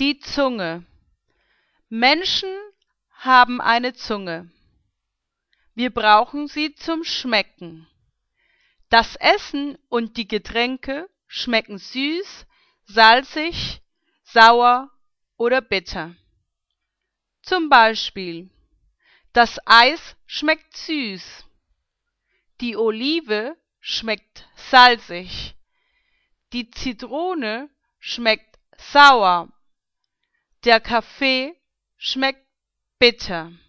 Die Zunge. Menschen haben eine Zunge. Wir brauchen sie zum Schmecken. Das Essen und die Getränke schmecken süß, salzig, sauer oder bitter. Zum Beispiel: Das Eis schmeckt süß, die Olive schmeckt salzig, die Zitrone schmeckt sauer, der Kaffee schmeckt bitter.